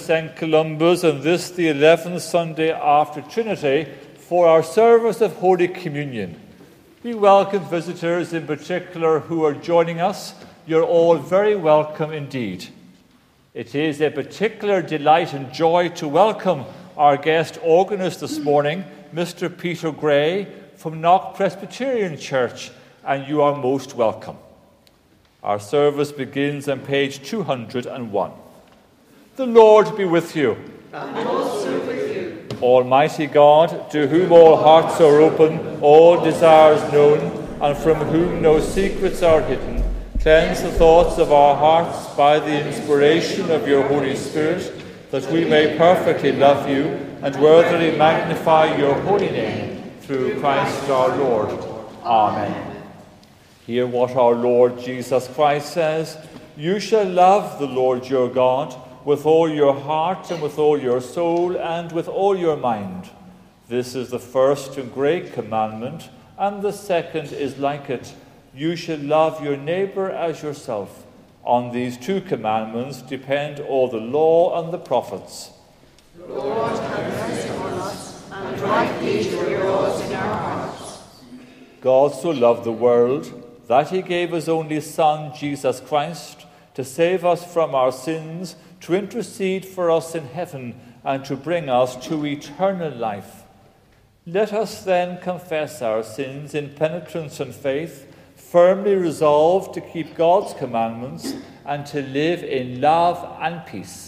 St. Columba's, and this the 11th Sunday after Trinity, for our service of Holy Communion. We welcome visitors in particular who are joining us. You're all very welcome indeed. It is a particular delight and joy to welcome our guest organist this morning, Mr. Peter Gray from Knock Presbyterian Church, and you are most welcome. Our service begins on page 201. The Lord be with you. And also with you. Almighty God, to whom all hearts are open, all desires known, and from whom no secrets are hidden, cleanse the thoughts of our hearts by the inspiration of your Holy Spirit, that we may perfectly love you and worthily magnify your holy name, through Christ our Lord. Amen. Hear what our Lord Jesus Christ says: "You shall love the Lord your God with all your heart and with all your soul and with all your mind. This is the first and great commandment, and the second is like it. You shall love your neighbor as yourself. On these two commandments depend all the law and the prophets." Lord, have mercy on us, and write these your laws in our hearts. God so loved the world that he gave his only Son, Jesus Christ, to save us from our sins, to intercede for us in heaven, and to bring us to eternal life. Let us then confess our sins in penitence and faith, firmly resolved to keep God's commandments and to live in love and peace.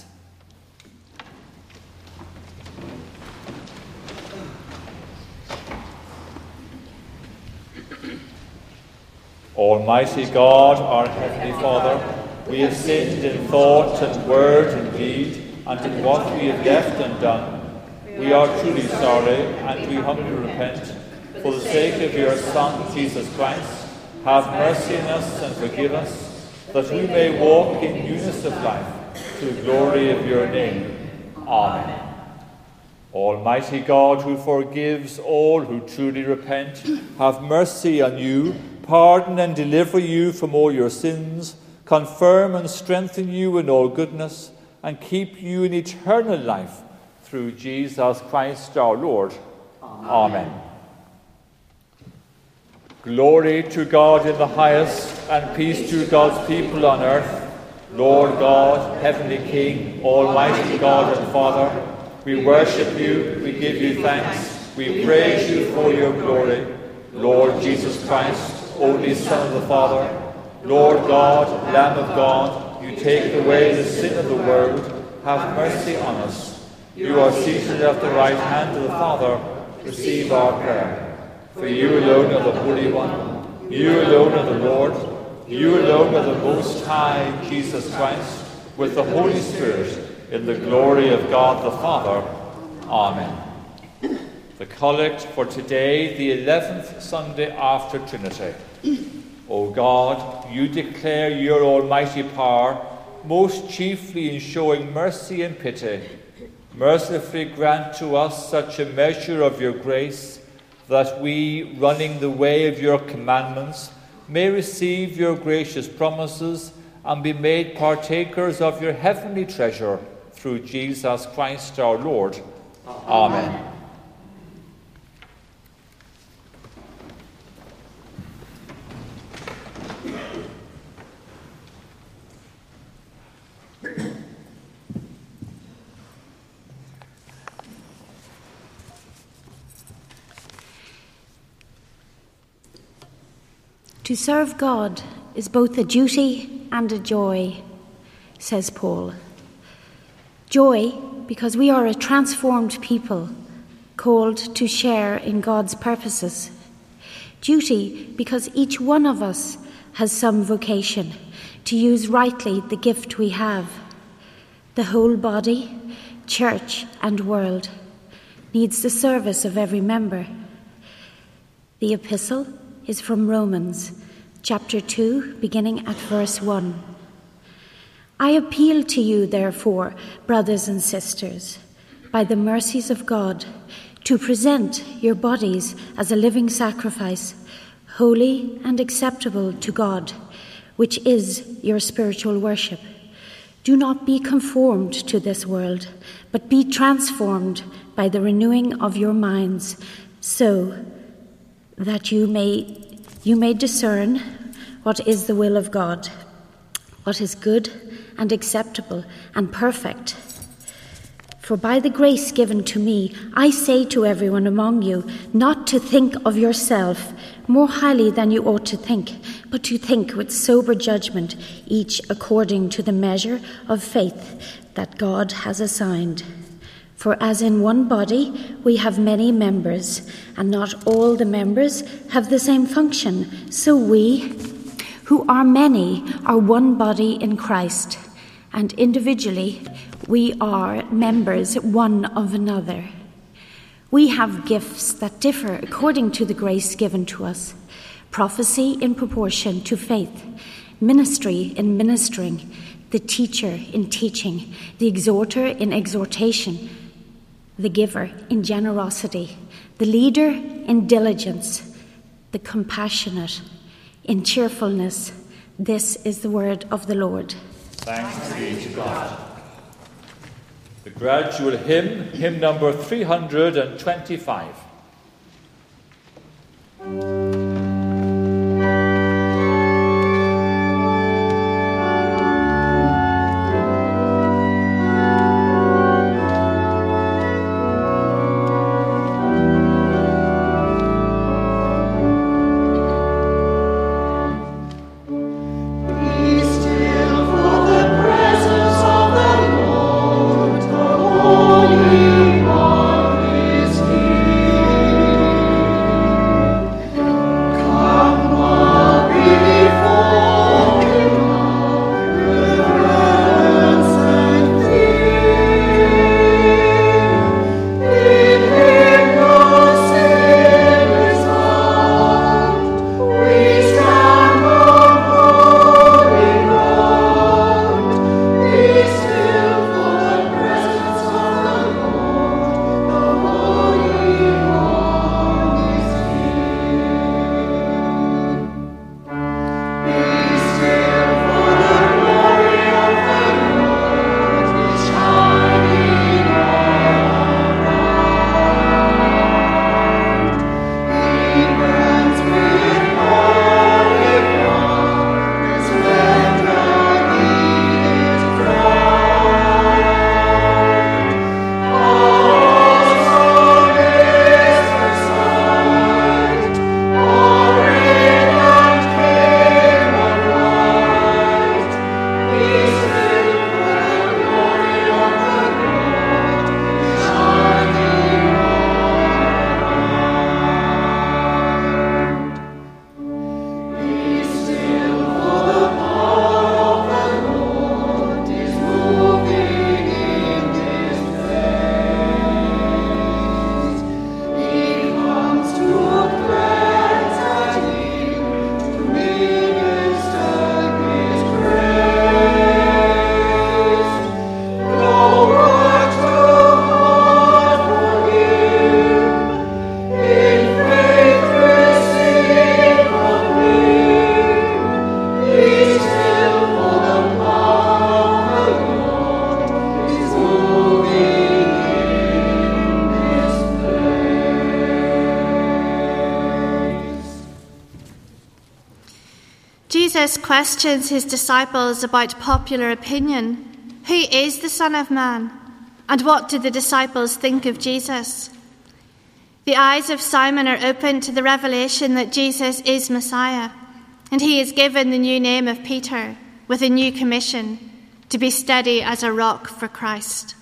Almighty God, our Heavenly Father, we have sinned in thought and word and deed, and in what we have left undone. We are truly sorry, and we humbly repent. For the sake of your Son, Jesus Christ, have mercy on us and forgive us, that we may walk in newness of life, to the glory of your name. Amen. Almighty God, who forgives all who truly repent, have mercy on you, pardon and deliver you from all your sins, confirm and strengthen you in all goodness, and keep you in eternal life, through Jesus Christ our Lord. Amen. Glory to God in the highest, and peace to God's people on earth. Lord God, Heavenly King, Almighty God and Father, we worship you, we give you thanks, we praise you for your glory. Lord Jesus Christ, only Son of the Father, Lord God, Lamb of God, you take away the sin of the world, have mercy on us. You are seated at the right hand of the Father, receive our prayer. For you alone are the Holy One, you alone are the Lord, you alone are the Most High, Jesus Christ, with the Holy Spirit, in the glory of God the Father. Amen. The collect for today, the 11th Sunday after Trinity. O God, you declare your almighty power, most chiefly in showing mercy and pity. Mercifully grant to us such a measure of your grace, that we, running the way of your commandments, may receive your gracious promises and be made partakers of your heavenly treasure, through Jesus Christ our Lord. Amen. To serve God is both a duty and a joy, says Paul. Joy, because we are a transformed people, called to share in God's purposes. Duty, because each one of us has some vocation to use rightly the gift we have. The whole body, church and world, needs the service of every member. The epistle is from Romans, chapter 2, beginning at verse 1. I appeal to you, therefore, brothers and sisters, by the mercies of God, to present your bodies as a living sacrifice, holy and acceptable to God, which is your spiritual worship. Do not be conformed to this world, but be transformed by the renewing of your minds, so that you may discern what is the will of God, what is good and acceptable and perfect. For by the grace given to me, I say to everyone among you, not to think of yourself more highly than you ought to think, but to think with sober judgment, each according to the measure of faith that God has assigned. For as in one body we have many members, and not all the members have the same function, so we, who are many, are one body in Christ, and individually we are members one of another. We have gifts that differ according to the grace given to us: prophecy in proportion to faith, ministry in ministering, the teacher in teaching, the exhorter in exhortation, the giver in generosity, the leader in diligence, the compassionate in cheerfulness. This is the word of the Lord. Thanks be to God. The gradual hymn, hymn number 325. Jesus questions his disciples about popular opinion. Who is the Son of Man? And what do the disciples think of Jesus? The eyes of Simon are opened to the revelation that Jesus is Messiah, and he is given the new name of Peter with a new commission to be steady as a rock for Christ.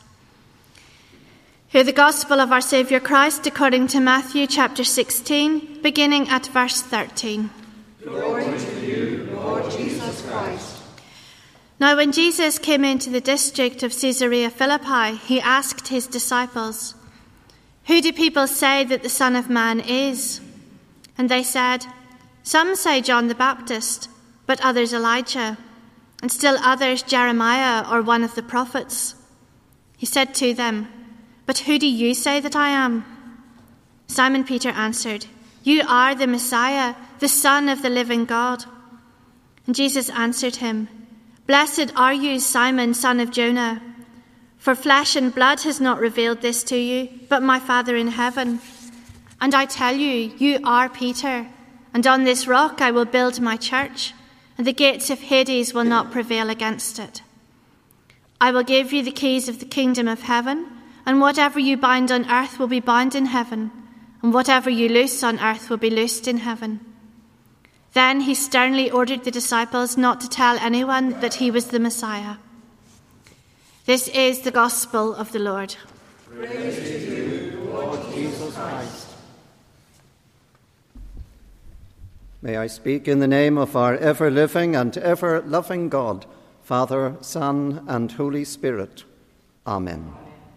Hear the gospel of our Saviour Christ according to Matthew chapter 16, beginning at verse 13. Glory to you, Lord Jesus Christ. Now when Jesus came into the district of Caesarea Philippi, he asked his disciples, "Who do people say that the Son of Man is?" And they said, "Some say John the Baptist, but others Elijah, and still others Jeremiah or one of the prophets." He said to them, "But who do you say that I am?" Simon Peter answered, "You are the Messiah, the Son of the living God." And Jesus answered him, Blessed are you, Simon, son of Jonah, for flesh and blood has not revealed this to you, but my Father in heaven. And I tell you, you are Peter, and on this rock I will build my church, and the gates of Hades will not prevail against it. I will give you the keys of the kingdom of heaven, and whatever you bind on earth will be bound in heaven, and whatever you loose on earth will be loosed in heaven." Then he sternly ordered the disciples not to tell anyone that he was the Messiah. This is the gospel of the Lord. Praise to you, Lord Jesus Christ. May I speak in the name of our ever-living and ever-loving God, Father, Son, and Holy Spirit. Amen.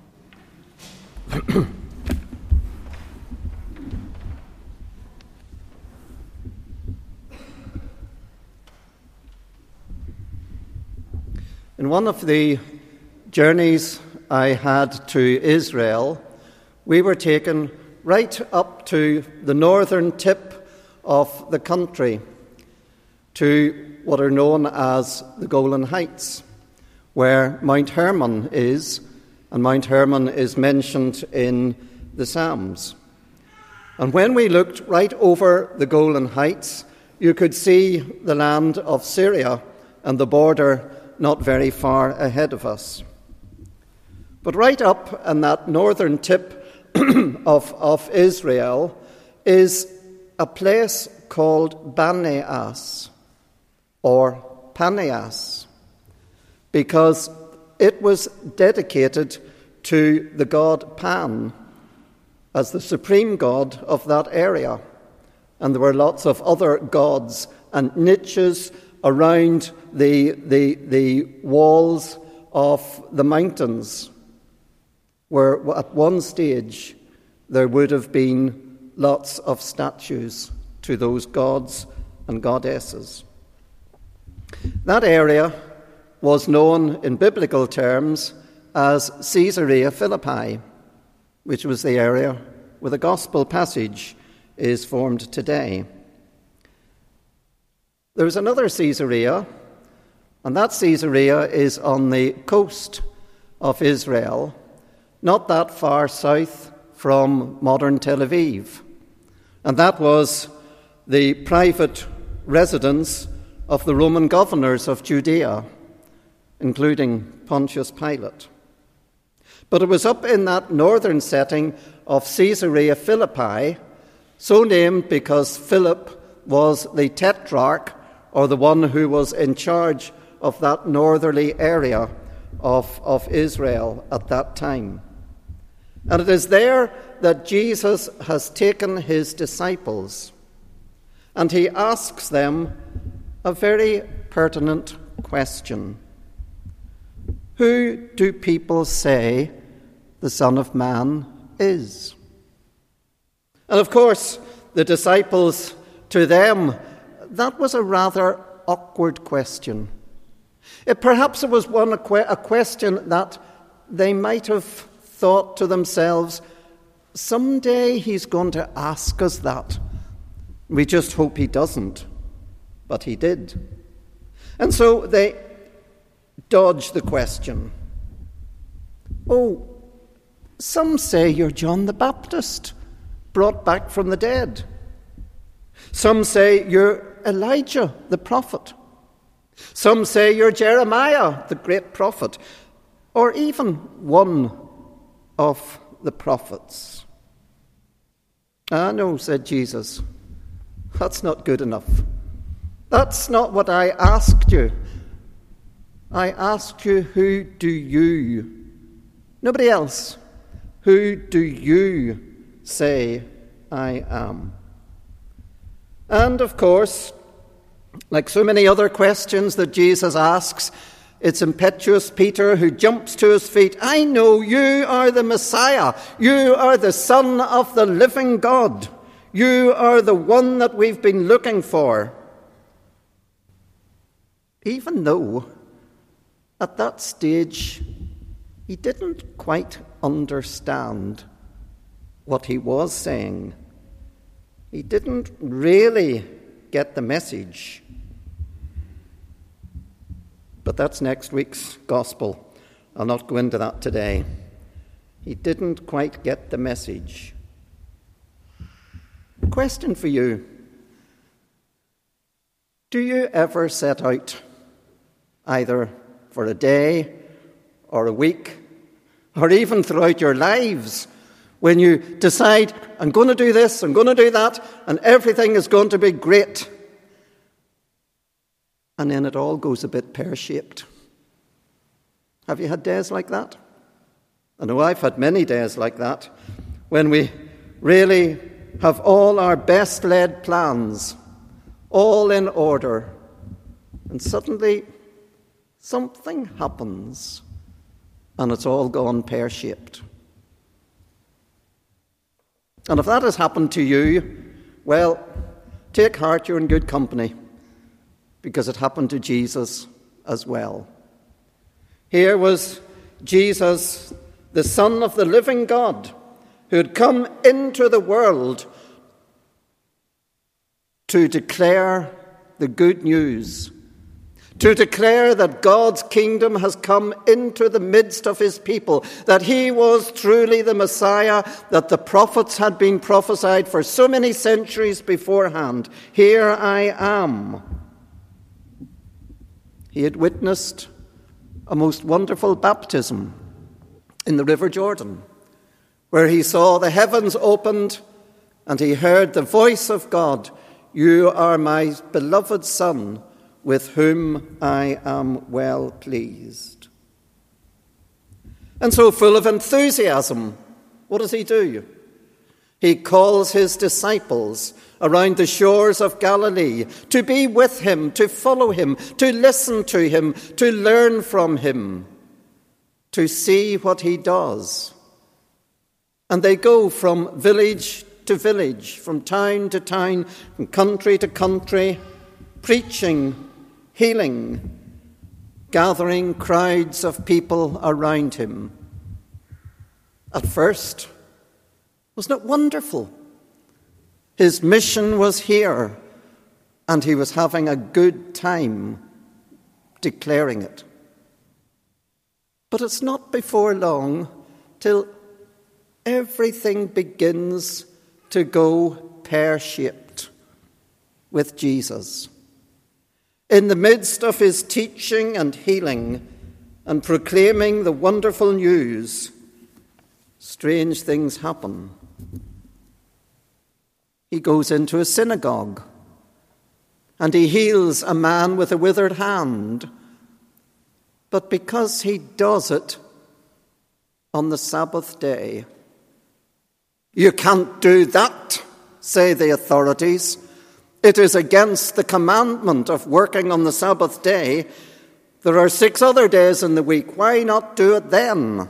In one of the journeys I had to Israel, we were taken right up to the northern tip of the country, to what are known as the Golan Heights, where Mount Hermon is, and Mount Hermon is mentioned in the Psalms. And when we looked right over the Golan Heights, you could see the land of Syria and the border not very far ahead of us. But right up on that northern tip of Israel is a place called Banias, or Paneas, because it was dedicated to the god Pan as the supreme god of that area. And there were lots of other gods and niches around the walls of the mountains, where at one stage there would have been lots of statues to those gods and goddesses. That area was known in biblical terms as Caesarea Philippi, which was the area where the gospel passage is formed today. There's another Caesarea, and that Caesarea is on the coast of Israel, not that far south from modern Tel Aviv. And that was the private residence of the Roman governors of Judea, including Pontius Pilate. But it was up in that northern setting of Caesarea Philippi, so named because Philip was the tetrarch, or the one who was in charge of that northerly area of Israel at that time. And it is there that Jesus has taken his disciples, and he asks them a very pertinent question. Who do people say the Son of Man is? And of course, the disciples, to them, that was a rather awkward question. Perhaps it was a question that they might have thought to themselves, someday he's going to ask us that. We just hope he doesn't. But he did. And so they dodged the question. Oh, some say you're John the Baptist, brought back from the dead. Some say you're Elijah, the prophet. Some say you're Jeremiah, the great prophet, or even one of the prophets. "Ah, no," said Jesus, "that's not good enough. That's not what I asked you. I asked you, who do you, nobody else, who do you say I am?" And of course, like so many other questions that Jesus asks, it's impetuous Peter who jumps to his feet. "I know you are the Messiah. You are the Son of the living God. You are the one that we've been looking for." Even though at that stage he didn't quite understand what he was saying. He didn't really get the message. But that's next week's gospel. I'll not go into that today. He didn't quite get the message. Question for you. Do you ever set out, either for a day or a week, or even throughout your lives, when you decide, I'm going to do this, I'm going to do that, and everything is going to be great, and then it all goes a bit pear-shaped? Have you had days like that? I know I've had many days like that, when we really have all our best-laid plans all in order, and suddenly something happens, and it's all gone pear-shaped. And if that has happened to you, well, take heart, you're in good company, because it happened to Jesus as well. Here was Jesus, the Son of the living God, who had come into the world to declare the good news, to declare that God's kingdom has come into the midst of his people, that he was truly the Messiah, that the prophets had been prophesied for so many centuries beforehand. Here I am. He had witnessed a most wonderful baptism in the River Jordan, where he saw the heavens opened and he heard the voice of God, "You are my beloved Son, with whom I am well pleased." And so, full of enthusiasm, what does he do? He calls his disciples around the shores of Galilee to be with him, to follow him, to listen to him, to learn from him, to see what he does. And they go from village to village, from town to town, from country to country, preaching, healing, gathering crowds of people around him. At first, wasn't it wonderful? His mission was here, and he was having a good time declaring it. But it's not before long till everything begins to go pear-shaped with Jesus. In the midst of his teaching and healing and proclaiming the wonderful news, strange things happen. He goes into a synagogue and he heals a man with a withered hand. But because he does it on the Sabbath day, "You can't do that," say the authorities. "It is against the commandment of working on the Sabbath day. There are 6 other days in the week. Why not do it then?"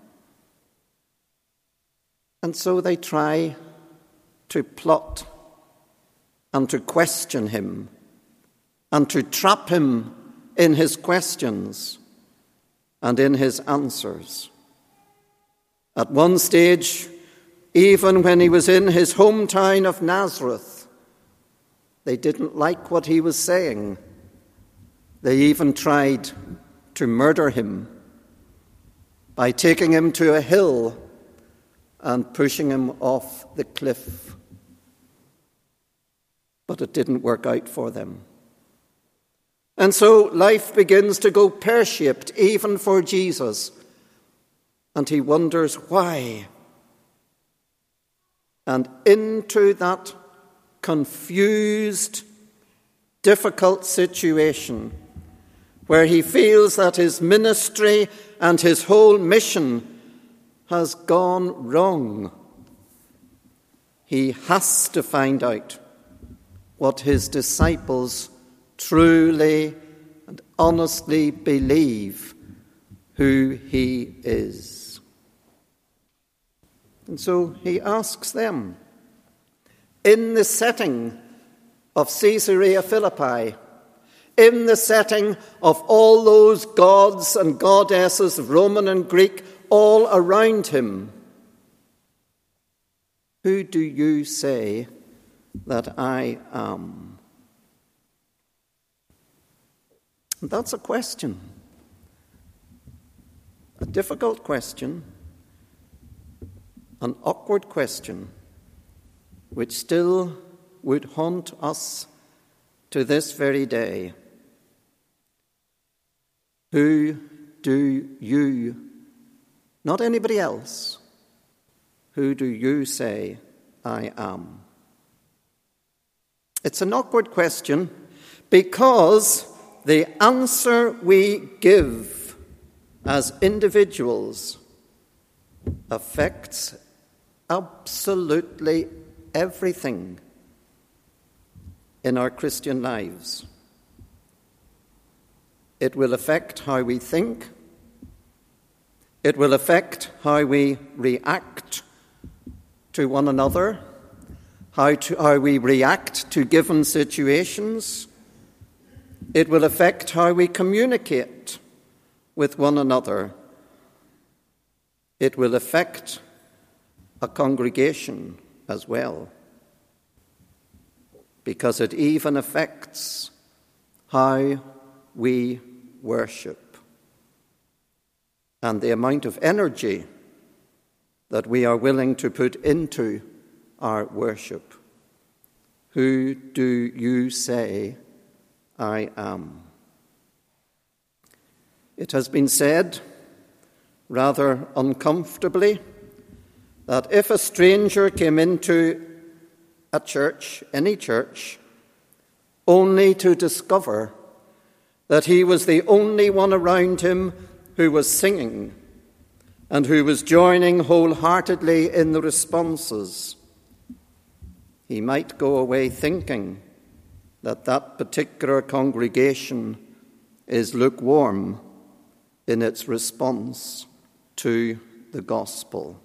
And so they try to plot and to question him and to trap him in his questions and in his answers. At one stage, even when he was in his hometown of Nazareth, they didn't like what he was saying. They even tried to murder him by taking him to a hill and pushing him off the cliff. But it didn't work out for them. And so life begins to go pear-shaped, even for Jesus. And he wonders why. And into that confused, difficult situation, where he feels that his ministry and his whole mission has gone wrong, he has to find out what his disciples truly and honestly believe who he is. And so he asks them, in the setting of Caesarea Philippi, in the setting of all those gods and goddesses, Roman and Greek, all around him, "Who do you say that I am?" And that's a question, a difficult question, an awkward question, which still would haunt us to this very day. Who do you, not anybody else, who do you say I am? It's an awkward question because the answer we give as individuals affects absolutely everything in our Christian lives. It will affect how we think. It will affect how we react to one another, how we react to given situations. It will affect how we communicate with one another. It will affect a congregation as well, because it even affects how we worship and the amount of energy that we are willing to put into our worship. Who do you say I am? It has been said, rather uncomfortably, that if a stranger came into a church, any church, only to discover that he was the only one around him who was singing and who was joining wholeheartedly in the responses, he might go away thinking that that particular congregation is lukewarm in its response to the gospel.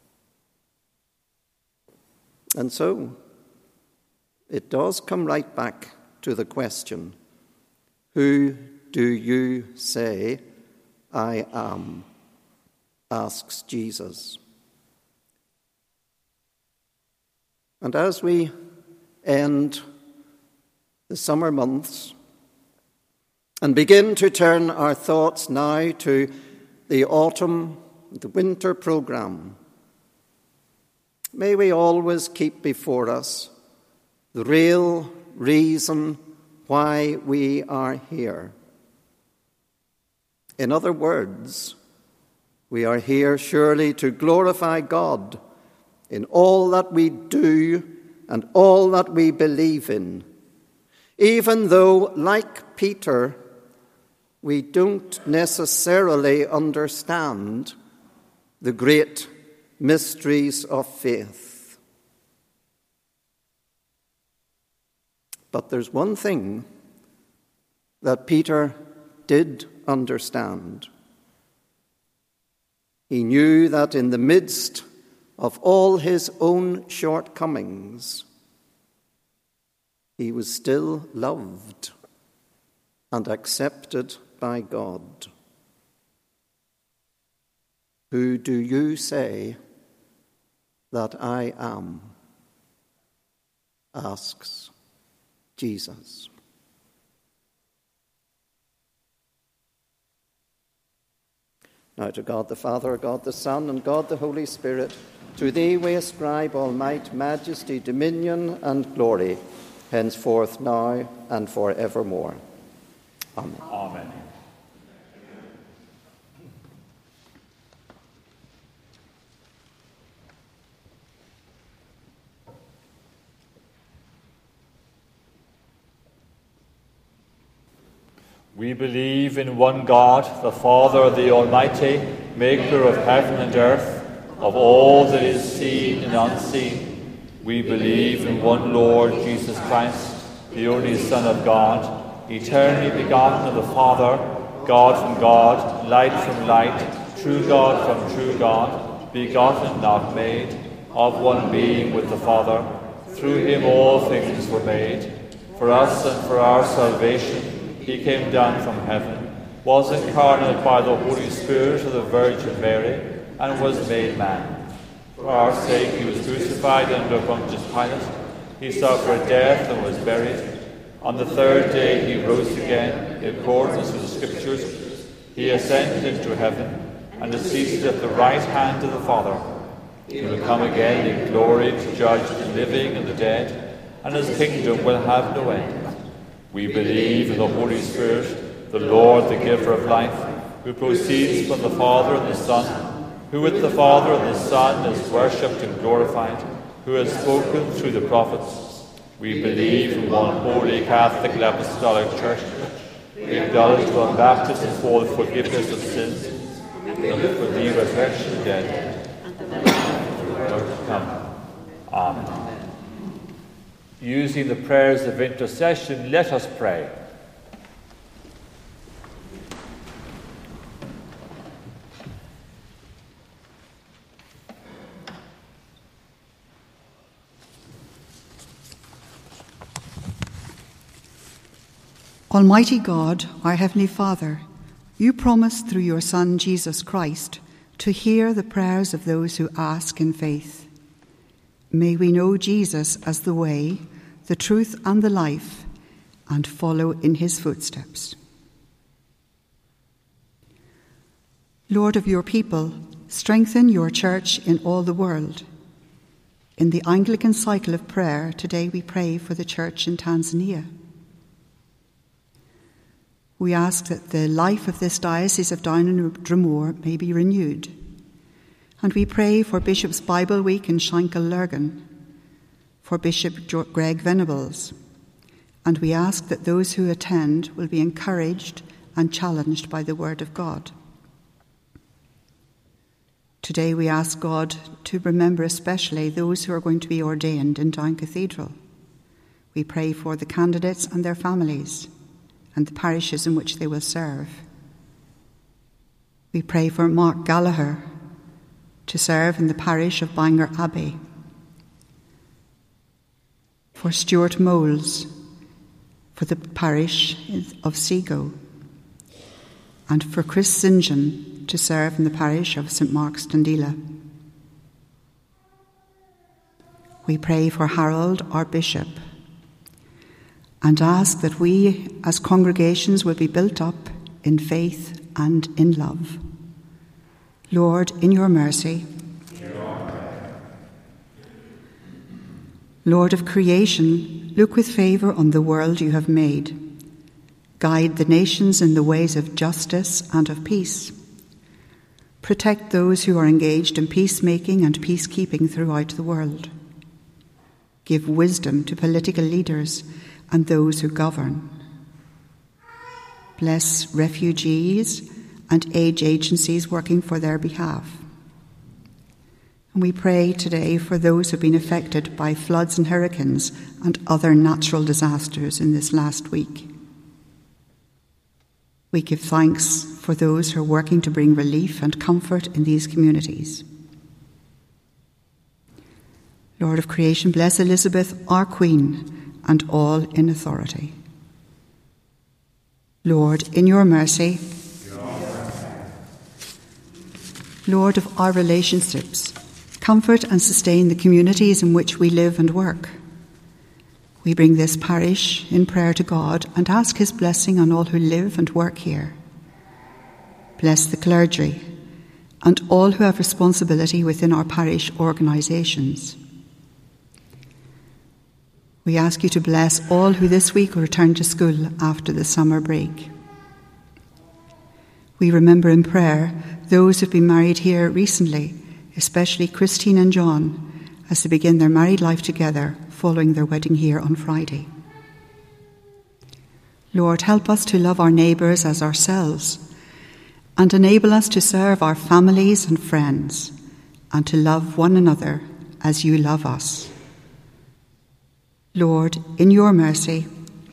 And so, it does come right back to the question, who do you say I am? Asks Jesus. And as we end the summer months and begin to turn our thoughts now to the autumn, the winter program, may we always keep before us the real reason why we are here. In other words, we are here surely to glorify God in all that we do and all that we believe in, even though, like Peter, we don't necessarily understand the great mysteries of faith. But there's one thing that Peter did understand. He knew that in the midst of all his own shortcomings, he was still loved and accepted by God. Who do you say that I am? Asks Jesus. Now to God the Father, God the Son, and God the Holy Spirit, to thee we ascribe all might, majesty, dominion, and glory, henceforth, now, and forevermore. Amen. Amen. We believe in one God, the Father, the Almighty, maker of heaven and earth, of all that is seen and unseen. We believe in one Lord Jesus Christ, the only Son of God, eternally begotten of the Father, God from God, light from light, true God from true God, begotten, not made, of one being with the Father. Through him all things were made. For us and for our salvation, he came down from heaven, was incarnate by the Holy Spirit of the Virgin Mary, and was made man. For our sake he was crucified under Pontius Pilate. He suffered death and was buried. On the third day he rose again, in accordance with the Scriptures. He ascended into heaven, and is seated at the right hand of the Father. He will come again in glory to judge the living and the dead, and his kingdom will have no end. We believe in the Holy Spirit, the Lord, the giver of life, who proceeds from the Father and the Son, who with the Father and the Son is worshipped and glorified, who has spoken through the prophets. We believe in one holy Catholic and Apostolic Church. We acknowledge one baptism for the forgiveness of sins, and for the resurrection of the dead, and the life to come. Amen. Using the prayers of intercession, let us pray. Almighty God, our Heavenly Father, you promised through your Son, Jesus Christ, to hear the prayers of those who ask in faith. May we know Jesus as the way, the truth and the life, and follow in his footsteps. Lord of your people, strengthen your church in all the world. In the Anglican cycle of prayer, today we pray for the church in Tanzania. We ask that the life of this Diocese of Down and Dromore may be renewed. And we pray for Bishop's Bible Week in Shankill Lurgan, for Bishop Greg Venables. And we ask that those who attend will be encouraged and challenged by the Word of God. Today we ask God to remember especially those who are going to be ordained in Down Cathedral. We pray for the candidates and their families, and the parishes in which they will serve. We pray for Mark Gallagher to serve in the parish of Bangor Abbey, for Stuart Moles for the parish of Seago, and for Chris St. John to serve in the parish of St. Mark's Tandila. We pray for Harold, our Bishop, and ask that we as congregations will be built up in faith and in love. Lord, in your mercy, Lord of creation, look with favour on the world you have made. Guide the nations in the ways of justice and of peace. Protect those who are engaged in peacemaking and peacekeeping throughout the world. Give wisdom to political leaders and those who govern. Bless refugees and aid agencies working for their behalf. And we pray today for those who have been affected by floods and hurricanes and other natural disasters in this last week. We give thanks for those who are working to bring relief and comfort in these communities. Lord of creation, bless Elizabeth, our Queen, and all in authority. Lord, in your mercy, Lord of our relationships, comfort and sustain the communities in which we live and work. We bring this parish in prayer to God and ask his blessing on all who live and work here. Bless the clergy and all who have responsibility within our parish organisations. We ask you to bless all who this week will return to school after the summer break. We remember in prayer those who have been married here recently, especially Christine and John, as they begin their married life together following their wedding here on Friday. Lord, help us to love our neighbours as ourselves and enable us to serve our families and friends and to love one another as you love us. Lord, in your mercy,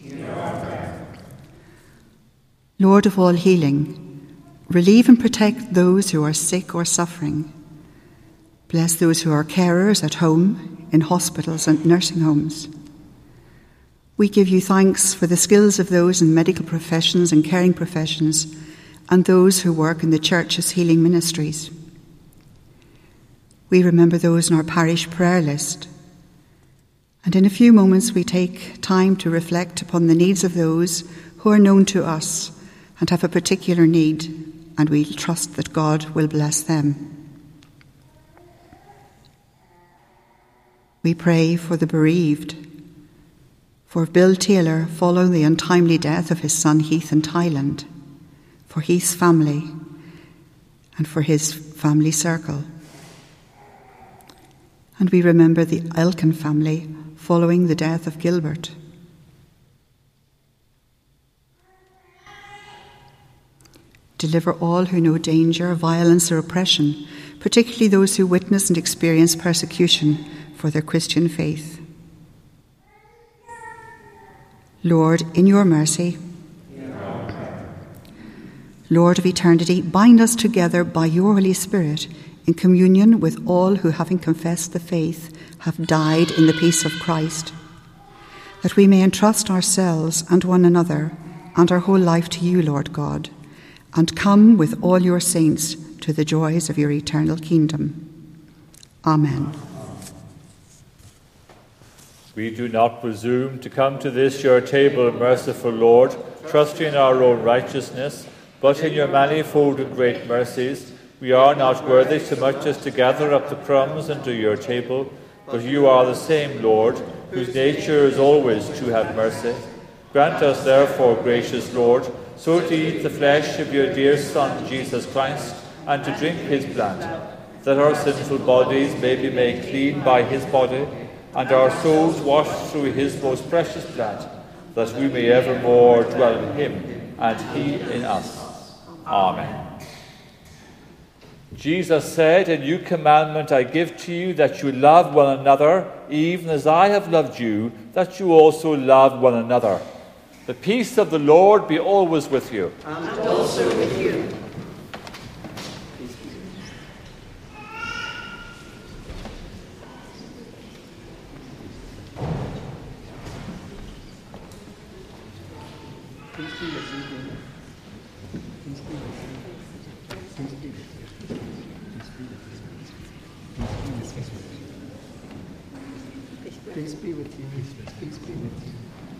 Lord of all healing, relieve and protect those who are sick or suffering. Bless those who are carers at home, in hospitals and nursing homes. We give you thanks for the skills of those in medical professions and caring professions and those who work in the Church's healing ministries. We remember those in our parish prayer list. And in a few moments we take time to reflect upon the needs of those who are known to us and have a particular need, and we trust that God will bless them. We pray for the bereaved, for Bill Taylor following the untimely death of his son Heath in Thailand, for Heath's family and for his family circle. And we remember the Elkin family following the death of Gilbert. Deliver all who know danger, violence or oppression, particularly those who witness and experience persecution for their Christian faith. Lord, in your mercy, Lord of eternity, bind us together by your Holy Spirit in communion with all who, having confessed the faith, have died in the peace of Christ, that we may entrust ourselves and one another and our whole life to you, Lord God, and come with all your saints to the joys of your eternal kingdom. Amen. We do not presume to come to this your table, merciful Lord, trusting in our own righteousness, but in your manifold and great mercies. We are not worthy so much as to gather up the crumbs into your table, but you are the same Lord, whose nature is always to have mercy. Grant us, therefore, gracious Lord, so to eat the flesh of your dear Son, Jesus Christ, and to drink his blood, that our sinful bodies may be made clean by his body, and our souls washed through his most precious blood, that we may evermore dwell in him, and he in us. Amen. Jesus said, "A new commandment I give to you, that you love one another, even as I have loved you, that you also love one another." The peace of the Lord be always with you. And also with you. Peace be with you. Peace be with you.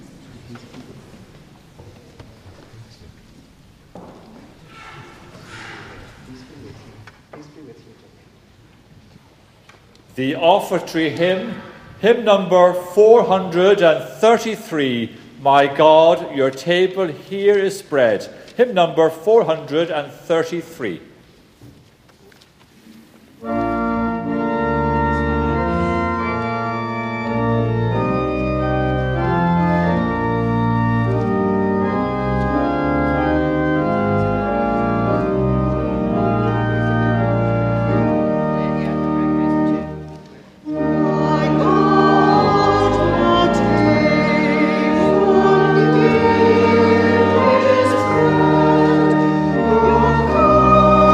The offertory hymn, hymn number 433, My God, your table here is spread. Hymn number 433. Your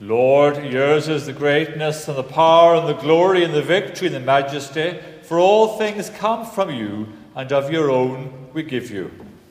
Lord, yours is the greatness and the power and the glory and the victory and the majesty, for all things come from you, and of your own we give you.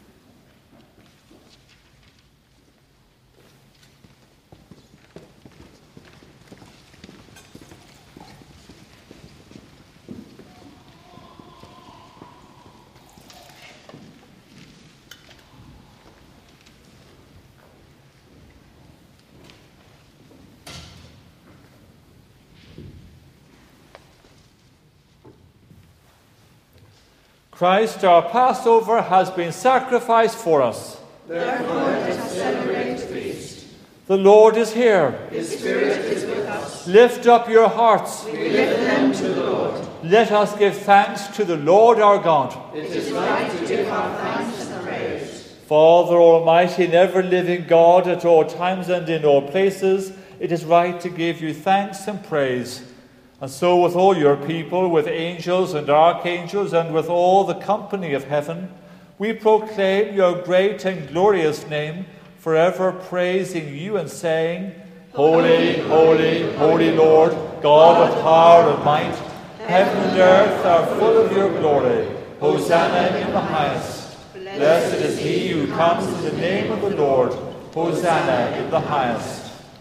Christ, our Passover, has been sacrificed for us. Therefore, let us celebrate the feast. The Lord is here. His Spirit is with us. Lift up your hearts. We lift them to the Lord. Let us give thanks to the Lord our God. It is right to give our thanks and praise. Father Almighty, ever-living God, at all times and in all places, it is right to give you thanks and praise. And so with all your people, with angels and archangels, and with all the company of heaven, we proclaim your great and glorious name, forever praising you and saying, Holy, holy, holy Lord, God of power and might, heaven and earth are full of your glory. Hosanna in the highest. Blessed is he who comes in the name of the Lord. Hosanna in the highest.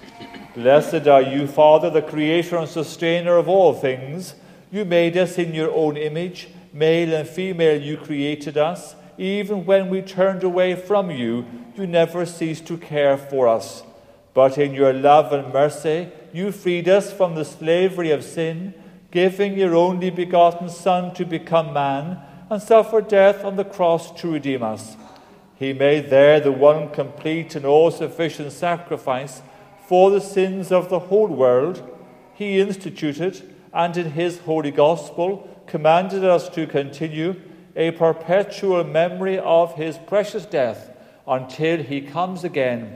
Blessed are you, Father, the creator and sustainer of all things. You made us in your own image. Male and female you created us. Even when we turned away from you, you never ceased to care for us. But in your love and mercy, you freed us from the slavery of sin, giving your only begotten Son to become man and suffer death on the cross to redeem us. He made there the one complete and all-sufficient sacrifice for the sins of the whole world. He instituted and in his holy gospel commanded us to continue a perpetual memory of his precious death until he comes again.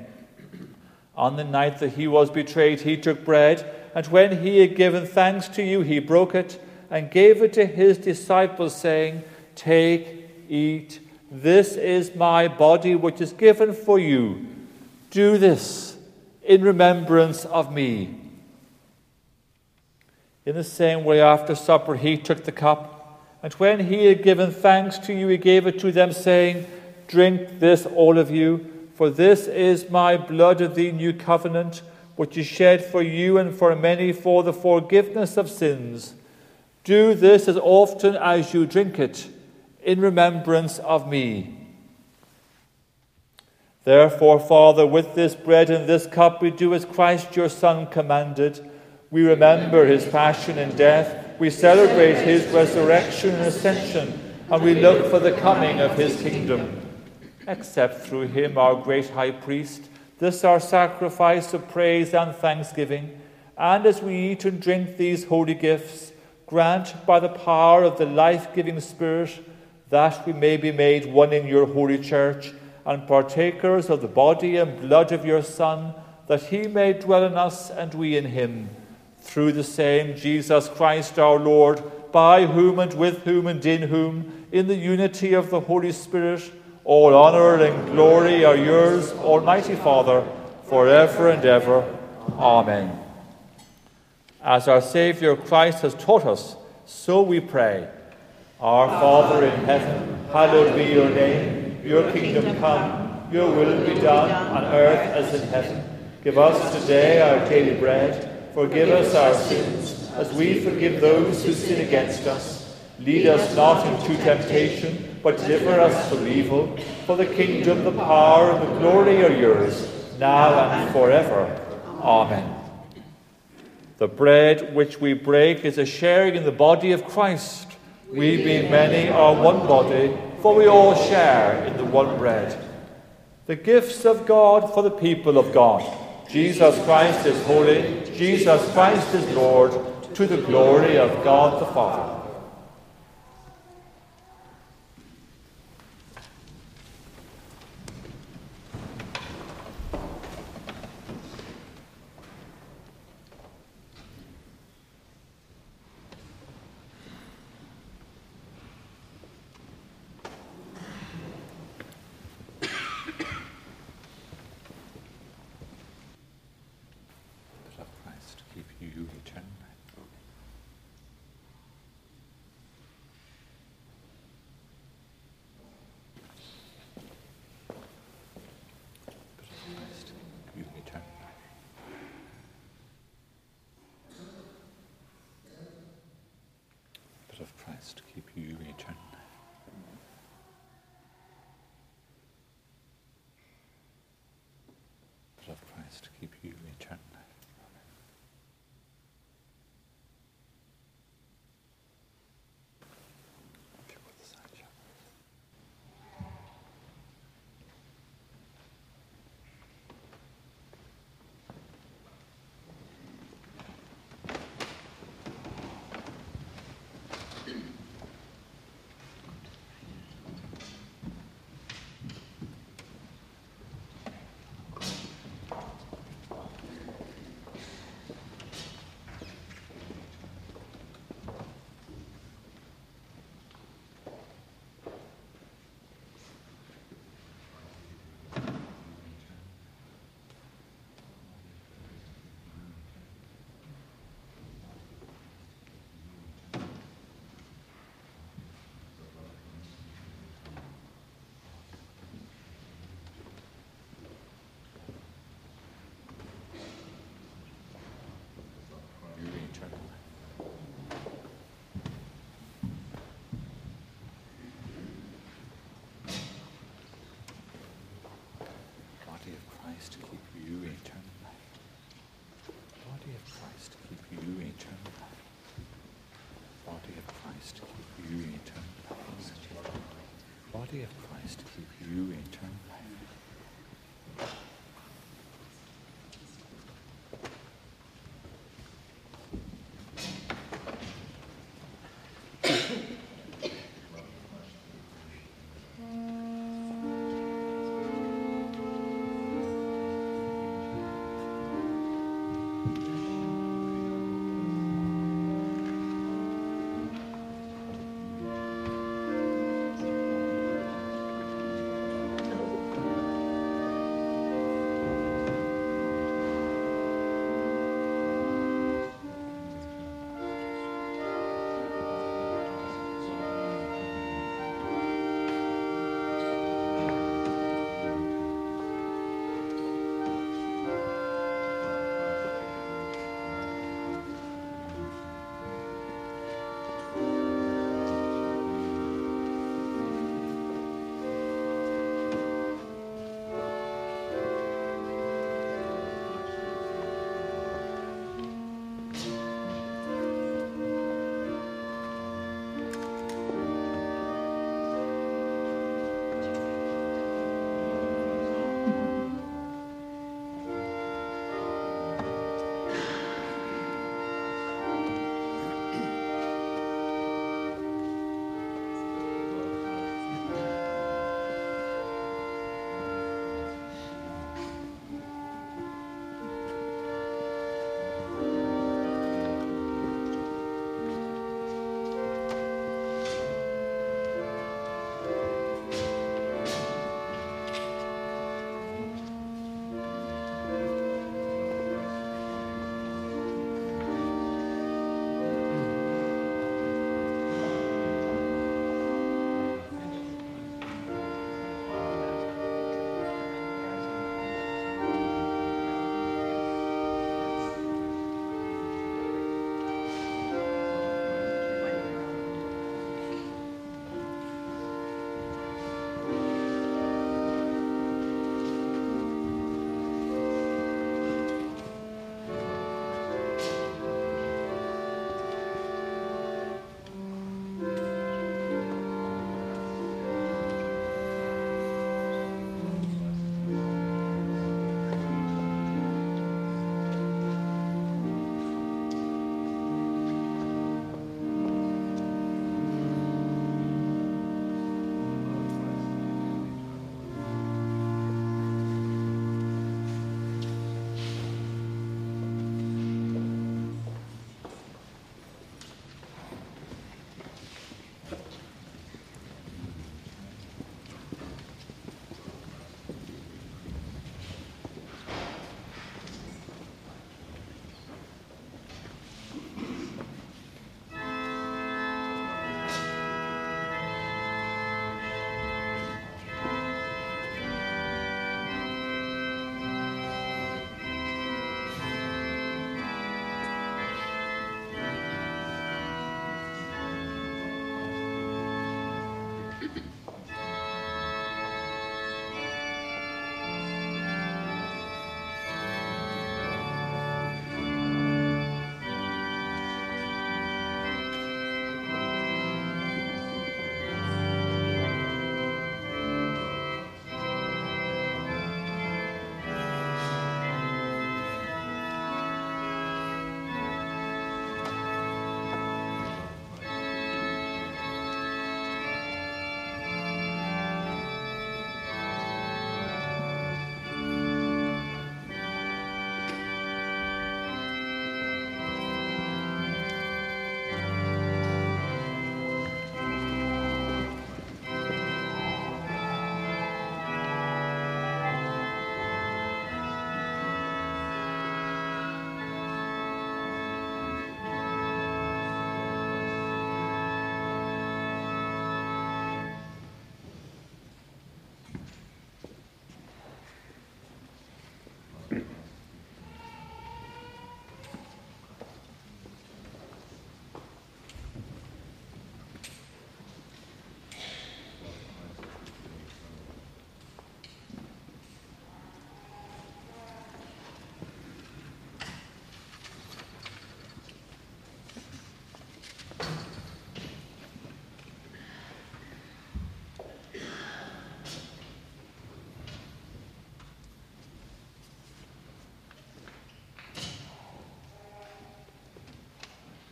On the night that he was betrayed, he took bread, and when he had given thanks to you, he broke it and gave it to his disciples, saying, Take, eat, this is my body which is given for you. Do this in remembrance of me. In the same way, after supper, he took the cup, and when he had given thanks to you, he gave it to them, saying, Drink this, all of you, for this is my blood of the new covenant, which is shed for you and for many for the forgiveness of sins. Do this as often as you drink it, in remembrance of me. Therefore, Father, with this bread and this cup we do as Christ your Son commanded. We remember his passion and death. We celebrate his resurrection and ascension, and we look for the coming of his kingdom. Accept through him, our great high priest, this our sacrifice of praise and thanksgiving. And as we eat and drink these holy gifts, grant by the power of the life-giving Spirit that we may be made one in your holy church, and partakers of the body and blood of your Son, that he may dwell in us and we in him. Through the same Jesus Christ our Lord, by whom and with whom and in whom, in the unity of the Holy Spirit, all honor and glory are yours, Almighty Father, forever and ever. Amen. As our Saviour Christ has taught us, so we pray. Our Father in heaven, hallowed be your name. Your kingdom come, your will be done on earth as in heaven. Give us today our daily bread. Forgive us our sins, as we forgive those who sin against us. Lead us not into temptation, but deliver us from evil. For the kingdom, the power, and the glory are yours, now and forever. Amen. The bread which we break is a sharing in the body of Christ. We, being many, are one body, for we all share in the one bread. The gifts of God for the people of God. Jesus Christ is holy. Jesus Christ is Lord, to the glory of God the Father. Christ, keep you eternal life. Body of Christ, keep you eternal life. Body of Christ, keep you eternal life. Body of Christ, keep you eternal life.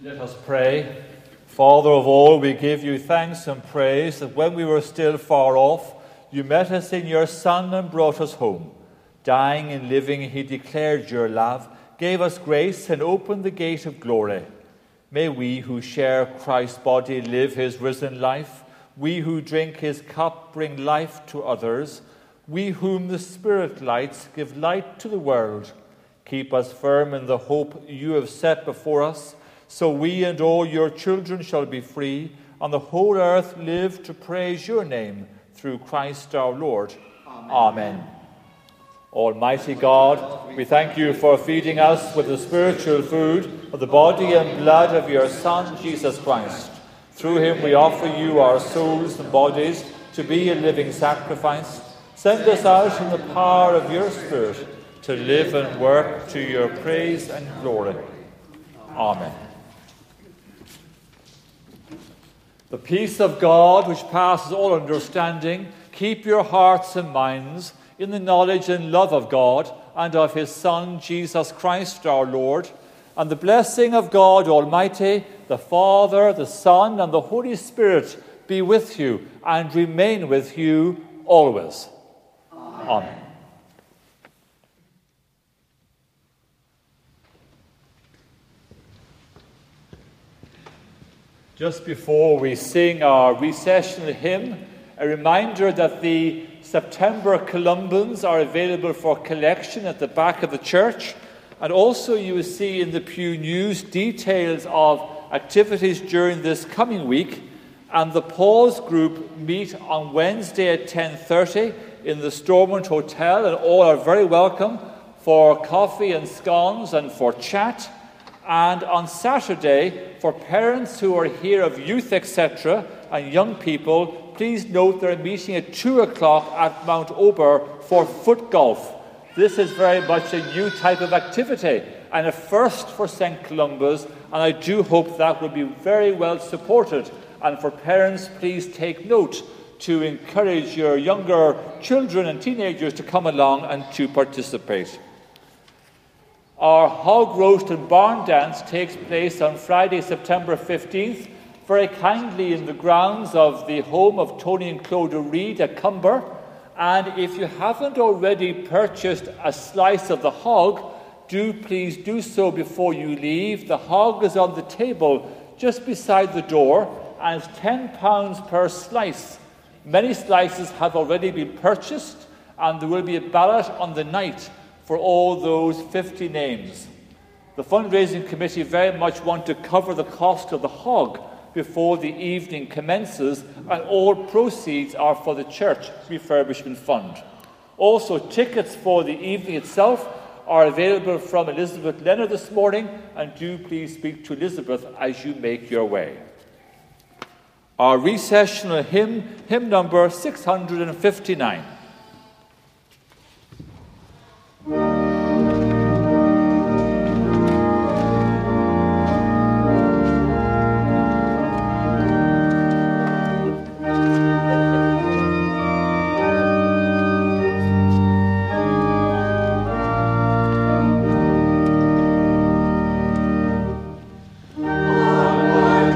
Let us pray. Father of all, we give you thanks and praise that when we were still far off, you met us in your Son and brought us home. Dying and living, he declared your love, gave us grace and opened the gate of glory. May we who share Christ's body live his risen life. We who drink his cup bring life to others. We whom the Spirit lights give light to the world. Keep us firm in the hope you have set before us, so we and all your children shall be free, and the whole earth live to praise your name, through Christ our Lord. Amen. Almighty God, we thank you for feeding us with the spiritual food of the body and blood of your Son, Jesus Christ. Through him we offer you our souls and bodies to be a living sacrifice. Send us out in the power of your Spirit to live and work to your praise and glory. Amen. The peace of God, which passes all understanding, keep your hearts and minds in the knowledge and love of God and of his Son, Jesus Christ our Lord. And the blessing of God Almighty, the Father, the Son, and the Holy Spirit be with you and remain with you always. Amen. Just before we sing our recessional hymn, a reminder that the September Columbans are available for collection at the back of the church. And also you will see in the Pew News details of activities during this coming week. And the Pause group meet on Wednesday at 10:30 in the Stormont Hotel, and all are very welcome for coffee and scones and for chat. And on Saturday, for parents who are here of youth, etc., and young people, please note they're meeting at 2 o'clock at Mount Ober for foot golf. This is very much a new type of activity and a first for St. Columba's, and I do hope that will be very well supported. And for parents, please take note to encourage your younger children and teenagers to come along and to participate. Our hog roast and barn dance takes place on Friday, September 15th, very kindly in the grounds of the home of Tony and Clodagh Reid at Cumber. And if you haven't already purchased a slice of the hog, please do so before you leave. The hog is on the table just beside the door, and it's £10 per slice. Many slices have already been purchased, and there will be a ballot on the night for all those 50 names. The fundraising committee very much want to cover the cost of the hog before the evening commences, and all proceeds are for the church refurbishment fund. Also, tickets for the evening itself are available from Elizabeth Leonard this morning, and do please speak to Elizabeth as you make your way. Our recessional hymn number 659.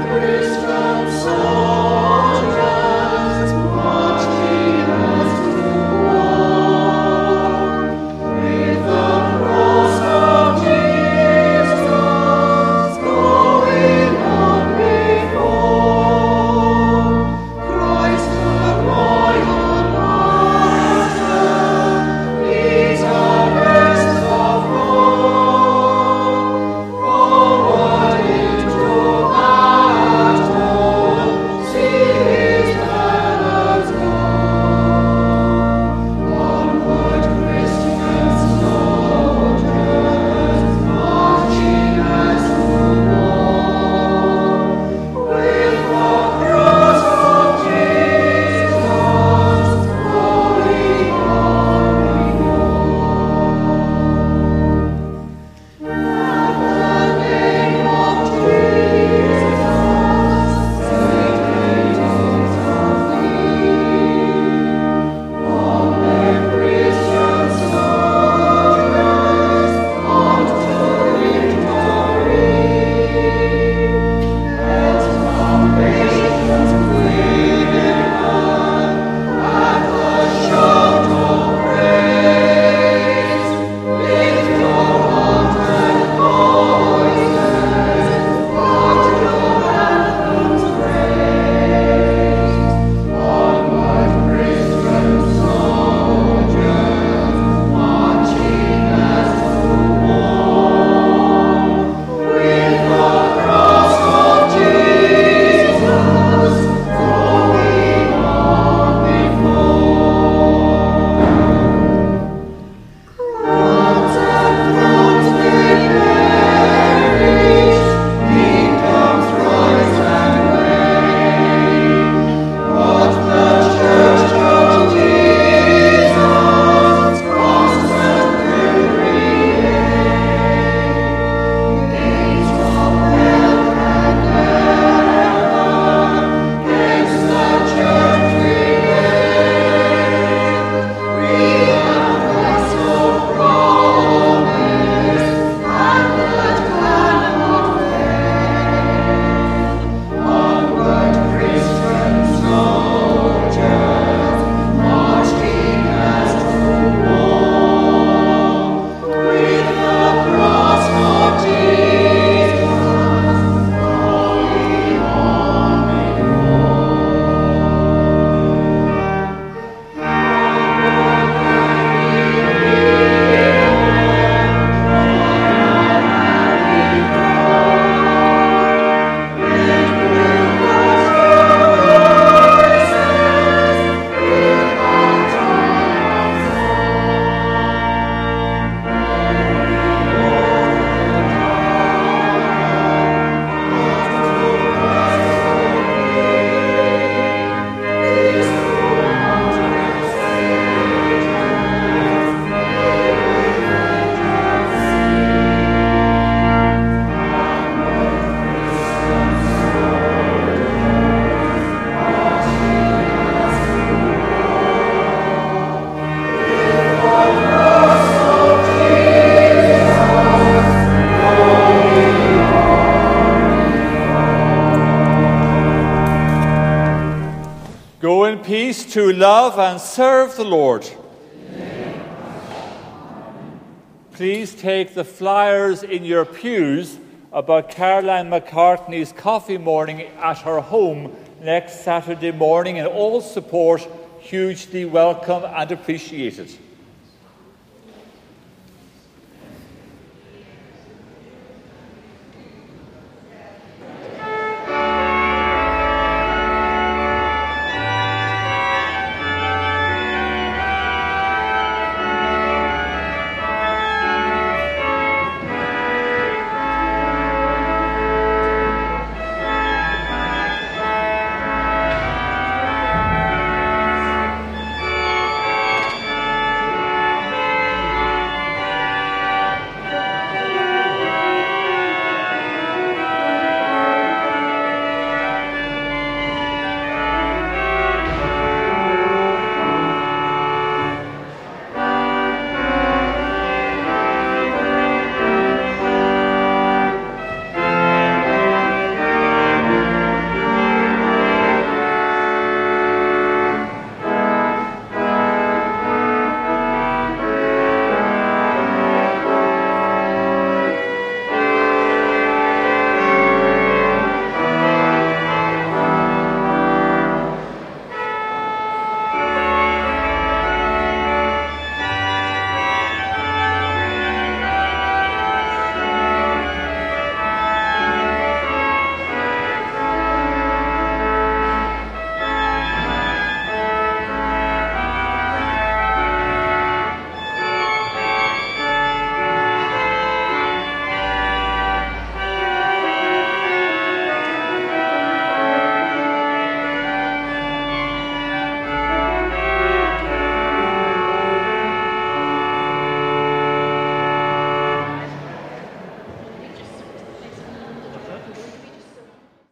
Christian soldiers, march to to love and serve the Lord. Please take the flyers in your pews about Caroline McCartney's coffee morning at her home next Saturday morning, and all support hugely welcome and appreciated.